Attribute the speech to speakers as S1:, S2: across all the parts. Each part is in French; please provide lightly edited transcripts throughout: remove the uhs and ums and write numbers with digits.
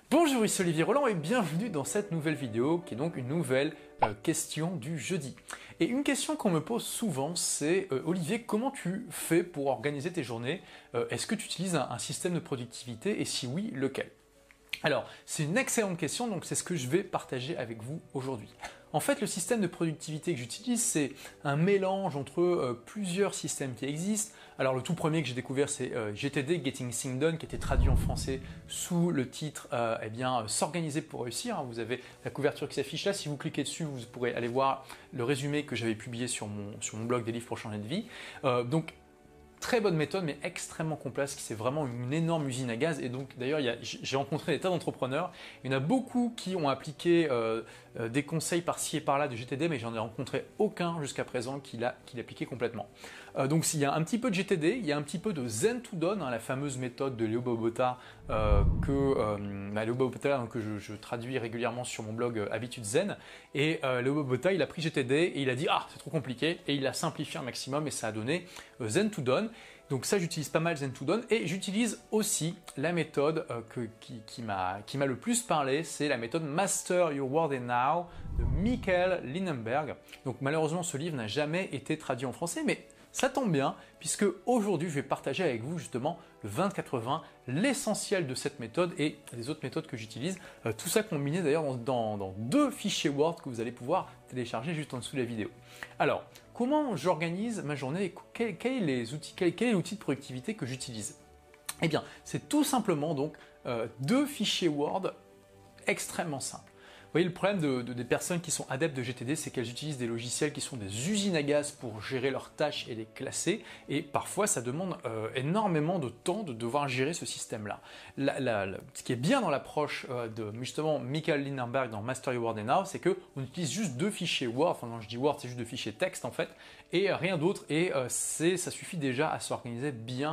S1: Bonjour, ici Olivier Roland et bienvenue dans cette nouvelle vidéo qui est donc une nouvelle question du jeudi. Et une question qu'on me pose souvent c'est Olivier, comment tu fais pour organiser tes journées? Est-ce que tu utilises un système de productivité et si oui, lequel? Alors, c'est une excellente question, donc c'est ce que je vais partager avec vous aujourd'hui. En fait, le système de productivité que j'utilise, c'est un mélange entre plusieurs systèmes qui existent. Alors, le tout premier que j'ai découvert, c'est GTD, Getting Things Done, qui était traduit en français sous le titre S'organiser pour réussir. Vous avez la couverture qui s'affiche là. Si vous cliquez dessus, vous pourrez aller voir le résumé que j'avais publié sur mon blog des livres pour changer de vie. Donc, très bonne méthode, mais extrêmement complexe, qui c'est vraiment une énorme usine à gaz. Et donc, d'ailleurs, j'ai rencontré des tas d'entrepreneurs. Il y en a beaucoup qui ont appliqué des conseils par-ci et par-là de GTD, mais j'en ai rencontré aucun jusqu'à présent qui l'appliquait complètement. Donc, il y a un petit peu de GTD, il y a un petit peu de Zen to Done, la fameuse méthode de Leo Babauta que je traduis régulièrement sur mon blog Habitudes Zen. Et Leo Babauta, il a pris GTD et il a dit « Ah, c'est trop compliqué » et il l'a simplifié un maximum et ça a donné Zen to Done. Donc ça, j'utilise pas mal Zen to Done et j'utilise aussi la méthode qui m'a le plus parlé, c'est la méthode Master Your World and Now de Michael Linenberg. Donc malheureusement, ce livre n'a jamais été traduit en français, mais ça tombe bien puisque aujourd'hui, je vais partager avec vous justement le 20-80, l'essentiel de cette méthode et les autres méthodes que j'utilise. Tout ça combiné d'ailleurs dans deux fichiers Word que vous allez pouvoir télécharger juste en dessous de la vidéo. Alors, comment j'organise ma journée et quel est l'outil de productivité que j'utilise? Eh bien, c'est tout simplement donc deux fichiers Word extrêmement simples. Vous voyez, le problème des personnes qui sont adeptes de GTD, c'est qu'elles utilisent des logiciels qui sont des usines à gaz pour gérer leurs tâches et les classer. Et parfois, ça demande énormément de temps de devoir gérer ce système-là. Ce qui est bien dans l'approche de justement Michael Linenberg dans Master Your Word and Now, c'est qu'on utilise juste deux fichiers Word. Enfin, quand je dis Word, c'est juste deux fichiers texte en fait, et rien d'autre. Et ça suffit déjà à s'organiser bien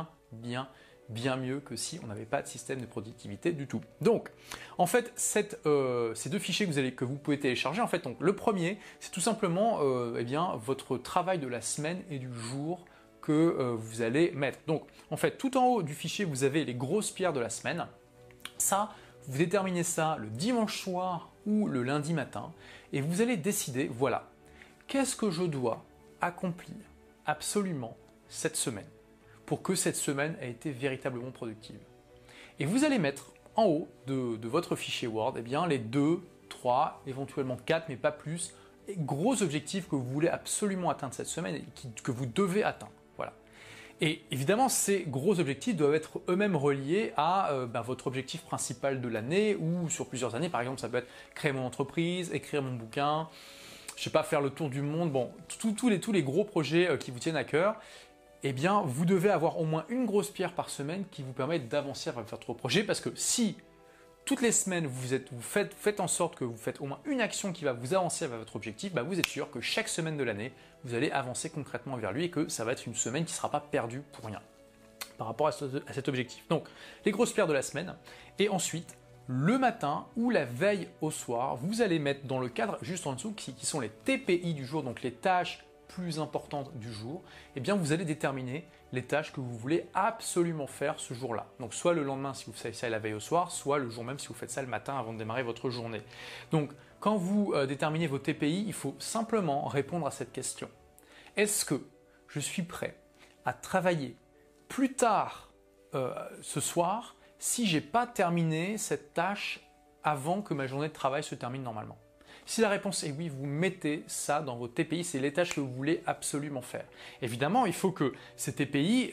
S1: mieux que si on n'avait pas de système de productivité du tout. Donc, en fait, ces deux fichiers que vous pouvez télécharger, en fait, donc, le premier, c'est tout simplement votre travail de la semaine et du jour que vous allez mettre. Donc, en fait, tout en haut du fichier, vous avez les grosses pierres de la semaine. Ça, vous déterminez ça le dimanche soir ou le lundi matin et vous allez décider, voilà, qu'est-ce que je dois accomplir absolument cette semaine pour que cette semaine ait été véritablement productive. Et vous allez mettre en haut de votre fichier Word les 2, 3, éventuellement 4, mais pas plus, gros objectifs que vous voulez absolument atteindre cette semaine et que vous devez atteindre. Voilà. Et évidemment, ces gros objectifs doivent être eux-mêmes reliés à votre objectif principal de l'année ou sur plusieurs années. Par exemple, ça peut être créer mon entreprise, écrire mon bouquin, je sais pas, faire le tour du monde, bon, tous les gros projets qui vous tiennent à cœur. Eh bien, vous devez avoir au moins une grosse pierre par semaine qui vous permet d'avancer vers votre projet parce que si toutes les semaines vous faites en sorte que vous faites au moins une action qui va vous avancer vers votre objectif, vous êtes sûr que chaque semaine de l'année, vous allez avancer concrètement vers lui et que ça va être une semaine qui ne sera pas perdue pour rien par rapport à cet objectif. Donc, les grosses pierres de la semaine et ensuite, le matin ou la veille au soir, vous allez mettre dans le cadre juste en dessous qui sont les TPI du jour, donc les tâches plus importantes du jour, eh bien vous allez déterminer les tâches que vous voulez absolument faire ce jour-là. Donc soit le lendemain si vous faites ça la veille au soir, soit le jour même si vous faites ça le matin avant de démarrer votre journée. Donc quand vous déterminez vos TPI, il faut simplement répondre à cette question. Est-ce que je suis prêt à travailler plus tard ce soir si j'ai pas terminé cette tâche avant que ma journée de travail se termine normalement? Si la réponse est oui, vous mettez ça dans vos TPI, c'est les tâches que vous voulez absolument faire. Évidemment, il faut que ces TPI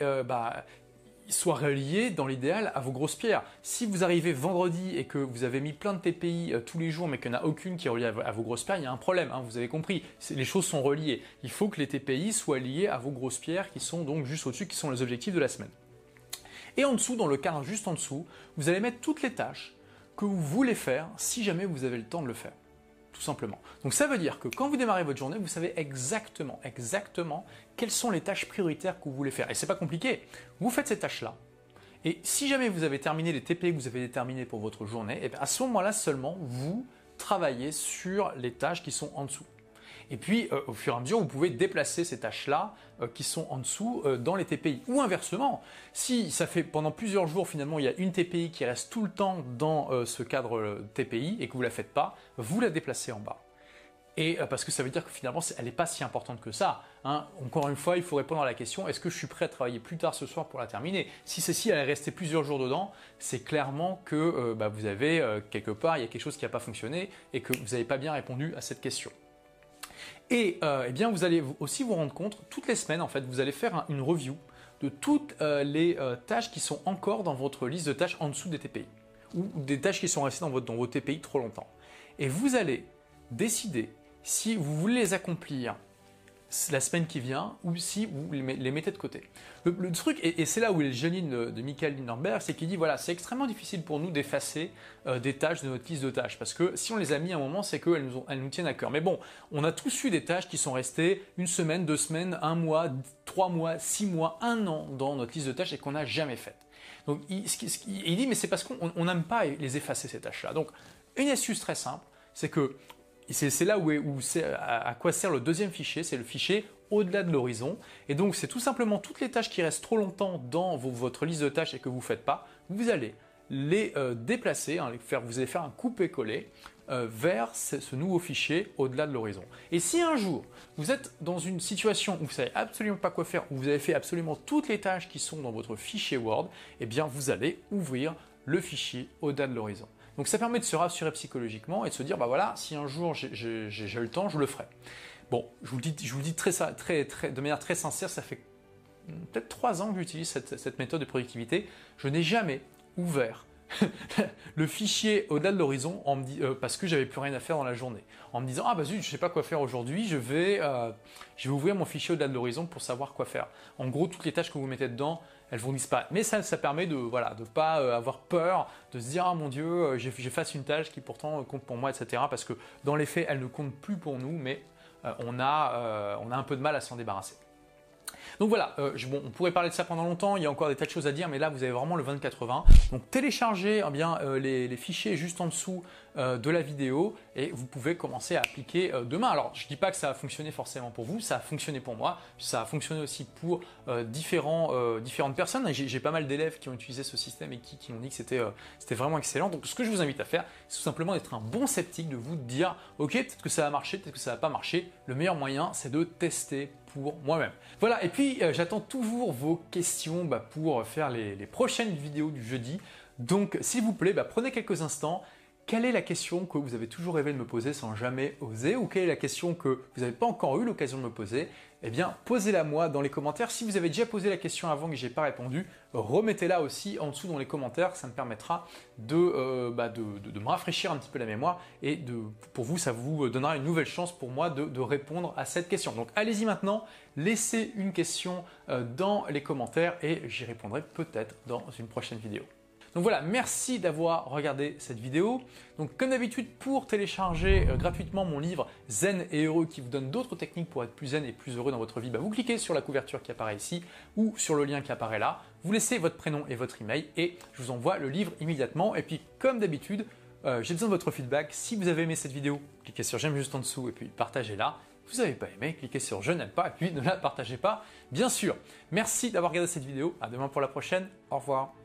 S1: soient reliés dans l'idéal à vos grosses pierres. Si vous arrivez vendredi et que vous avez mis plein de TPI tous les jours mais qu'il n'y en a aucune qui est reliée à vos grosses pierres, il y a un problème, vous avez compris, les choses sont reliées. Il faut que les TPI soient liés à vos grosses pierres qui sont donc juste au-dessus, qui sont les objectifs de la semaine. Et en dessous, dans le cadre juste en dessous, vous allez mettre toutes les tâches que vous voulez faire si jamais vous avez le temps de le faire. Tout simplement. Donc ça veut dire que quand vous démarrez votre journée, vous savez exactement quelles sont les tâches prioritaires que vous voulez faire. Et c'est pas compliqué. Vous faites ces tâches-là. Et si jamais vous avez terminé les TP que vous avez déterminés pour votre journée, et bien à ce moment-là seulement, vous travaillez sur les tâches qui sont en dessous. Et puis, au fur et à mesure, vous pouvez déplacer ces tâches-là qui sont en dessous dans les TPI. Ou inversement, si ça fait pendant plusieurs jours, finalement, il y a une TPI qui reste tout le temps dans ce cadre TPI et que vous ne la faites pas, vous la déplacez en bas. Et parce que ça veut dire que finalement, elle n'est pas si importante que ça. Hein. Encore une fois, il faut répondre à la question, est-ce que je suis prêt à travailler plus tard ce soir pour la terminer? Si celle-ci elle est restée plusieurs jours dedans, c'est clairement que vous avez quelque part, il y a quelque chose qui n'a pas fonctionné et que vous n'avez pas bien répondu à cette question. Et eh bien, vous allez aussi vous rendre compte, toutes les semaines, en fait, vous allez faire une review de toutes les tâches qui sont encore dans votre liste de tâches en dessous des TPI ou des tâches qui sont restées dans vos TPI trop longtemps. Et vous allez décider si vous voulez les accomplir la semaine qui vient ou si vous les mettez de côté. Le truc, et c'est là où est le génie de Michael Lindenberg, c'est qu'il dit voilà, c'est extrêmement difficile pour nous d'effacer des tâches de notre liste de tâches parce que si on les a mis à un moment, c'est qu'elles nous tiennent à cœur. Mais bon, on a tous eu des tâches qui sont restées une semaine, 2 semaines, 1 mois, 3 mois, 6 mois, 1 an dans notre liste de tâches et qu'on n'a jamais faites. Donc il dit mais c'est parce qu'on n'aime pas les effacer ces tâches-là. Donc une astuce très simple, c'est que c'est là à quoi sert le deuxième fichier, c'est le fichier au-delà de l'horizon. Et donc c'est tout simplement toutes les tâches qui restent trop longtemps dans votre liste de tâches et que vous ne faites pas, vous allez les déplacer, hein, vous allez faire un coupé-coller vers ce nouveau fichier au-delà de l'horizon. Et si un jour vous êtes dans une situation où vous ne savez absolument pas quoi faire, où vous avez fait absolument toutes les tâches qui sont dans votre fichier Word, eh bien vous allez ouvrir le fichier au-delà de l'horizon. Donc ça permet de se rassurer psychologiquement et de se dire, bah voilà, si un jour j'ai le temps, je le ferai. Bon, je vous le dis de manière très sincère, ça fait peut-être 3 ans que j'utilise cette méthode de productivité. Je n'ai jamais ouvert le fichier au-delà de l'horizon parce que j'avais plus rien à faire dans la journée. En me disant, ah bah zut, je ne sais pas quoi faire aujourd'hui, je vais ouvrir mon fichier au-delà de l'horizon pour savoir quoi faire. En gros, toutes les tâches que vous mettez dedans, elles vont disparaître. Mais ça permet de ne pas avoir peur, de se dire, ah mon Dieu, j'efface une tâche qui pourtant compte pour moi, etc. Parce que dans les faits, elle ne compte plus pour nous, mais on a un peu de mal à s'en débarrasser. Donc voilà, on pourrait parler de ça pendant longtemps, il y a encore des tas de choses à dire, mais là vous avez vraiment le 20-80. Donc téléchargez les fichiers juste en dessous de la vidéo et vous pouvez commencer à appliquer demain. Alors je ne dis pas que ça a fonctionné forcément pour vous, ça a fonctionné pour moi, ça a fonctionné aussi pour différentes personnes. J'ai pas mal d'élèves qui ont utilisé ce système et qui m'ont dit que c'était vraiment excellent. Donc ce que je vous invite à faire, c'est tout simplement d'être un bon sceptique, de vous dire ok, peut-être que ça va marcher, peut-être que ça va pas marcher. Le meilleur moyen, c'est de tester pour moi-même. Voilà, et puis j'attends toujours vos questions pour faire les prochaines vidéos du jeudi. Donc s'il vous plaît, prenez quelques instants. Quelle est la question que vous avez toujours rêvé de me poser sans jamais oser? Ou quelle est la question que vous n'avez pas encore eu l'occasion de me poser? Eh bien, posez-la moi dans les commentaires. Si vous avez déjà posé la question avant que je n'ai pas répondu, remettez-la aussi en dessous dans les commentaires. Ça me permettra de me rafraîchir un petit peu la mémoire et pour vous, ça vous donnera une nouvelle chance pour moi de répondre à cette question. Donc, allez-y maintenant, laissez une question dans les commentaires et j'y répondrai peut-être dans une prochaine vidéo. Donc voilà, merci d'avoir regardé cette vidéo. Donc comme d'habitude, pour télécharger gratuitement mon livre Zen et heureux qui vous donne d'autres techniques pour être plus zen et plus heureux dans votre vie, vous cliquez sur la couverture qui apparaît ici ou sur le lien qui apparaît là. Vous laissez votre prénom et votre email et je vous envoie le livre immédiatement. Et puis comme d'habitude, j'ai besoin de votre feedback. Si vous avez aimé cette vidéo, cliquez sur j'aime juste en dessous et puis partagez-la. Vous n'avez pas aimé, cliquez sur je n'aime pas et puis ne la partagez pas, bien sûr. Merci d'avoir regardé cette vidéo. À demain pour la prochaine. Au revoir.